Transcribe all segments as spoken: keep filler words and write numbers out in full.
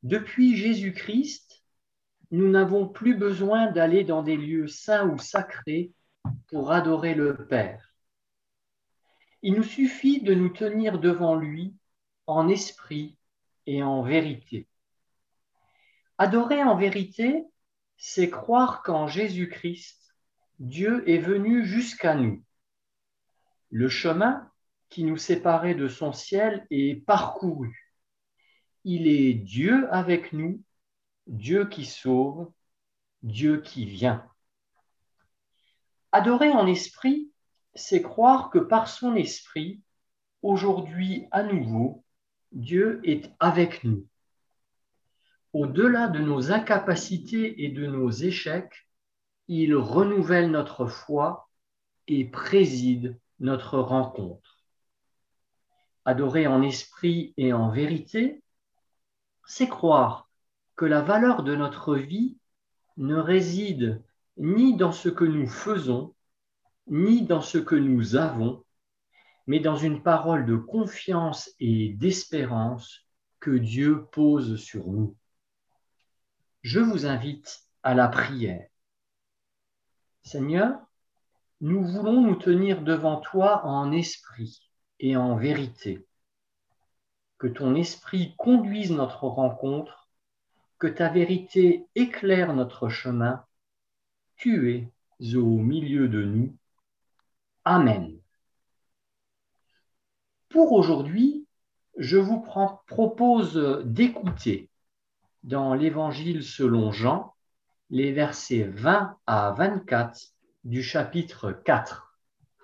Depuis Jésus-Christ, nous n'avons plus besoin d'aller dans des lieux saints ou sacrés pour adorer le Père. Il nous suffit de nous tenir devant lui en esprit et en vérité. Adorer en vérité, c'est croire qu'en Jésus-Christ, Dieu est venu jusqu'à nous. Le chemin qui nous séparait de son ciel est parcouru. Il est Dieu avec nous, Dieu qui sauve, Dieu qui vient. Adorer en esprit, c'est croire que par son esprit, aujourd'hui à nouveau, Dieu est avec nous. Au-delà de nos incapacités et de nos échecs, il renouvelle notre foi et préside notre rencontre. Adorer en esprit et en vérité, c'est croire que la valeur de notre vie ne réside ni dans ce que nous faisons, ni dans ce que nous avons, mais dans une parole de confiance et d'espérance que Dieu pose sur nous. Je vous invite à la prière. Seigneur, nous voulons nous tenir devant toi en esprit et en vérité. Que ton esprit conduise notre rencontre, que ta vérité éclaire notre chemin. Tu es au milieu de nous. Amen. Pour aujourd'hui, je vous propose d'écouter dans l'Évangile selon Jean les versets vingt à vingt-quatre du chapitre quatre.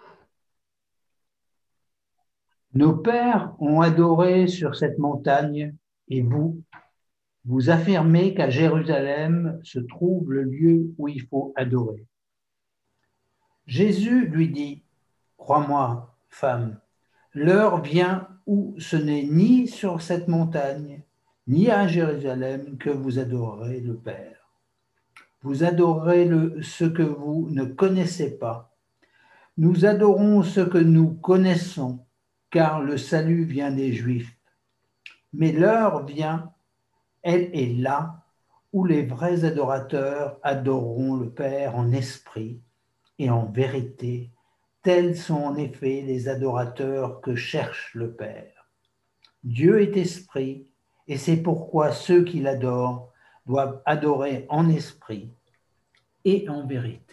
Nos pères ont adoré sur cette montagne, et vous, vous affirmez qu'à Jérusalem se trouve le lieu où il faut adorer. Jésus lui dit, « Crois-moi, femme, l'heure vient où ce n'est ni sur cette montagne, ni à Jérusalem que vous adorerez le Père. Vous adorez le, ce que vous ne connaissez pas. Nous adorons ce que nous connaissons, car le salut vient des Juifs. Mais l'heure vient, elle est là, où les vrais adorateurs adoreront le Père en esprit et en vérité. Tels sont en effet les adorateurs que cherche le Père. Dieu est esprit, et c'est pourquoi ceux qui l'adorent doivent adorer en esprit et en vérité.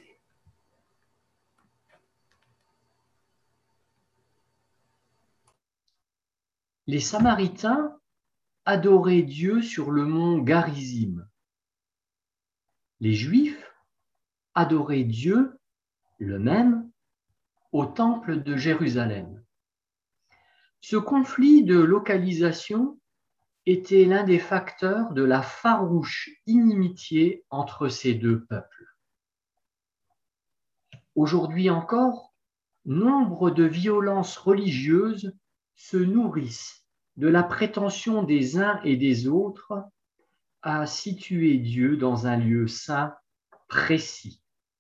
Les Samaritains adoraient Dieu sur le mont Garizim. Les Juifs adoraient Dieu, le même, au temple de Jérusalem. Ce conflit de localisation était l'un des facteurs de la farouche inimitié entre ces deux peuples. Aujourd'hui encore, nombre de violences religieuses se nourrissent de la prétention des uns et des autres à situer Dieu dans un lieu saint précis.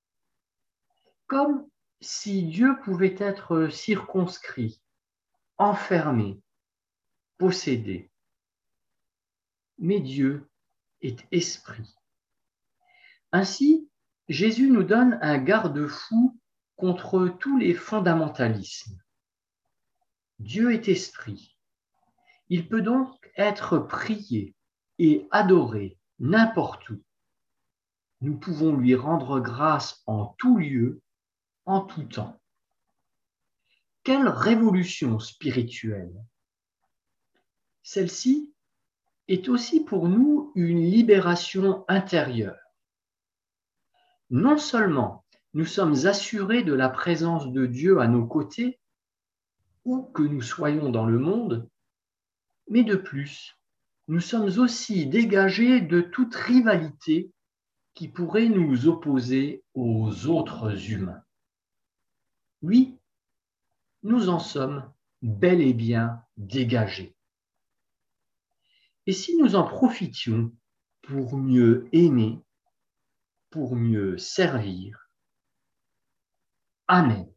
Comme si Dieu pouvait être circonscrit, enfermé, possédé. Mais Dieu est esprit. Ainsi, Jésus nous donne un garde-fou contre tous les fondamentalismes. Dieu est esprit. Il peut donc être prié et adoré n'importe où. Nous pouvons lui rendre grâce en tout lieu, en tout temps. Quelle révolution spirituelle! Celle-ci est aussi pour nous une libération intérieure. Non seulement nous sommes assurés de la présence de Dieu à nos côtés, où que nous soyons dans le monde, mais de plus, nous sommes aussi dégagés de toute rivalité qui pourrait nous opposer aux autres humains. Oui, nous en sommes bel et bien dégagés. Et si nous en profitions pour mieux aimer, pour mieux servir? Amen.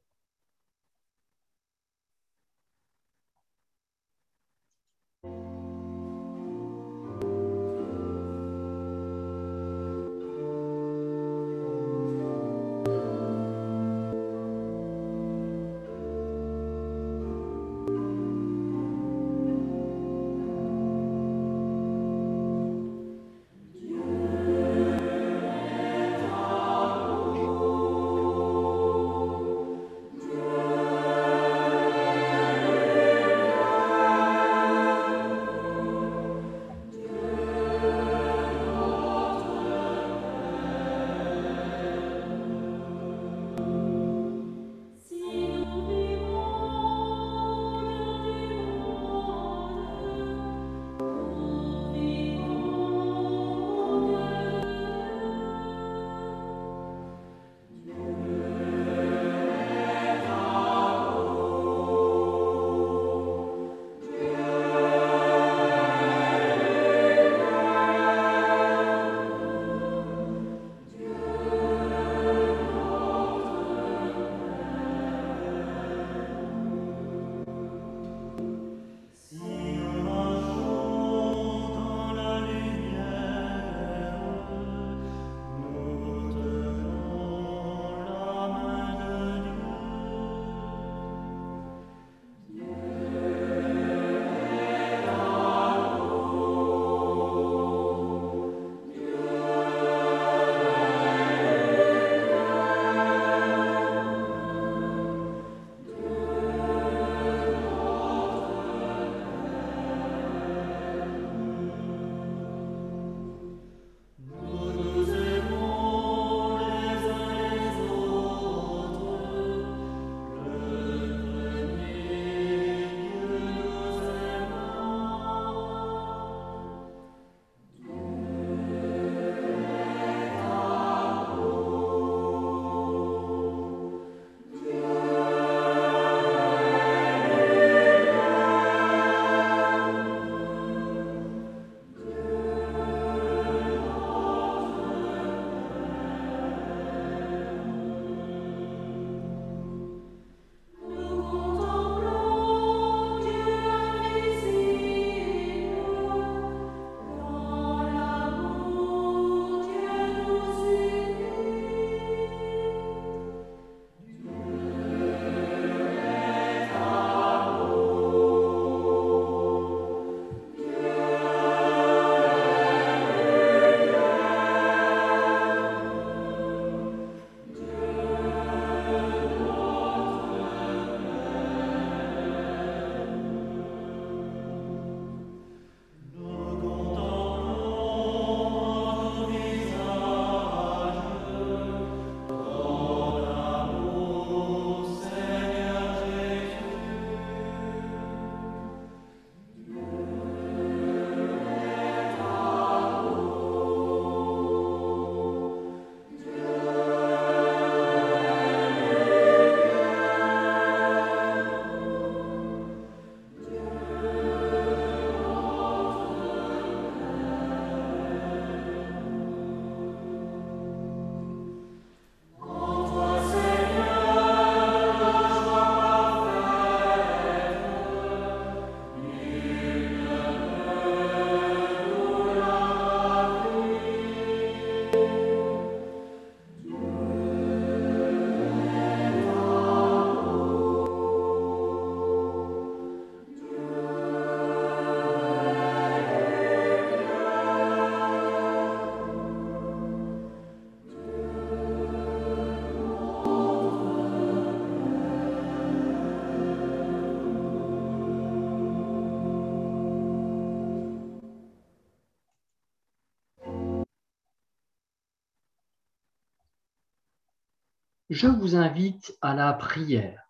Je vous invite à la prière.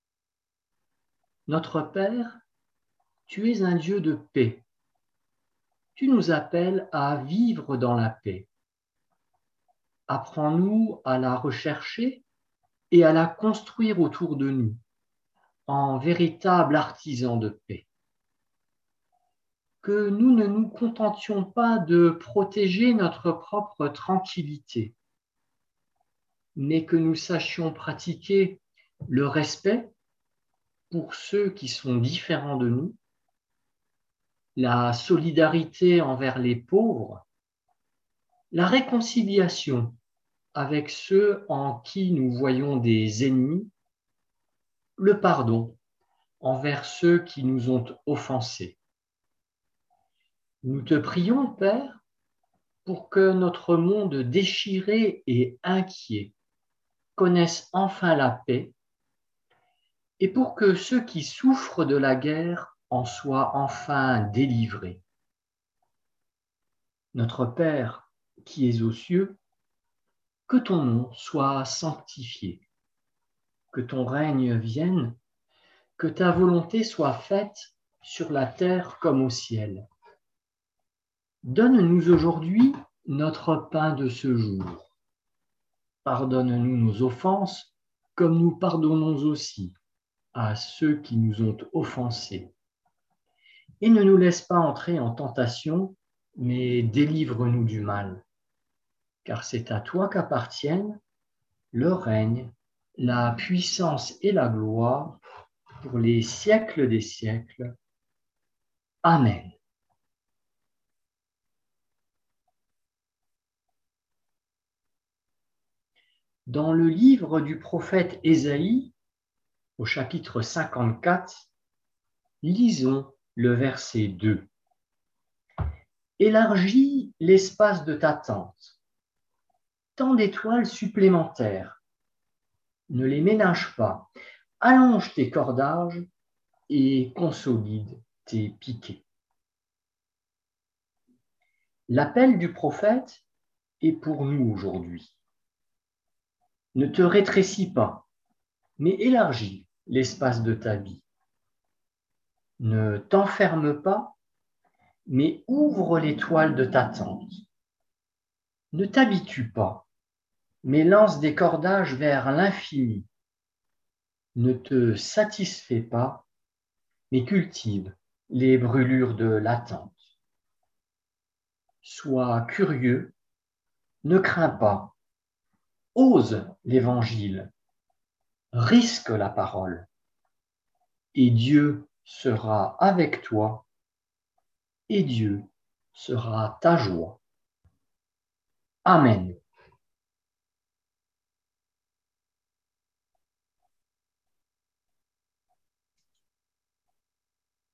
Notre Père, tu es un Dieu de paix. Tu nous appelles à vivre dans la paix. Apprends-nous à la rechercher et à la construire autour de nous, en véritable artisan de paix. Que nous ne nous contentions pas de protéger notre propre tranquillité, mais que nous sachions pratiquer le respect pour ceux qui sont différents de nous, la solidarité envers les pauvres, la réconciliation avec ceux en qui nous voyons des ennemis, le pardon envers ceux qui nous ont offensés. Nous te prions, Père, pour que notre monde déchiré et inquiet connaisse enfin la paix et pour que ceux qui souffrent de la guerre en soient enfin délivrés. Notre Père qui es aux cieux, que ton nom soit sanctifié, que ton règne vienne, que ta volonté soit faite sur la terre comme au ciel. Donne-nous aujourd'hui notre pain de ce jour. Pardonne-nous nos offenses, comme nous pardonnons aussi à ceux qui nous ont offensés. Et ne nous laisse pas entrer en tentation, mais délivre-nous du mal. Car c'est à toi qu'appartiennent le règne, la puissance et la gloire pour les siècles des siècles. Amen. Dans le livre du prophète Ésaïe, au chapitre cinquante-quatre, lisons le verset deux. Élargis l'espace de ta tente. Tant d'étoiles supplémentaires. Ne les ménage pas. Allonge tes cordages et consolide tes piquets. L'appel du prophète est pour nous aujourd'hui. Ne te rétrécis pas, mais élargis l'espace de ta vie. Ne t'enferme pas, mais ouvre les toiles de ta tente. Ne t'habitue pas, mais lance des cordages vers l'infini. Ne te satisfais pas, mais cultive les brûlures de l'attente. Sois curieux, ne crains pas, ose l'évangile, risque la parole, et Dieu sera avec toi, et Dieu sera ta joie. Amen.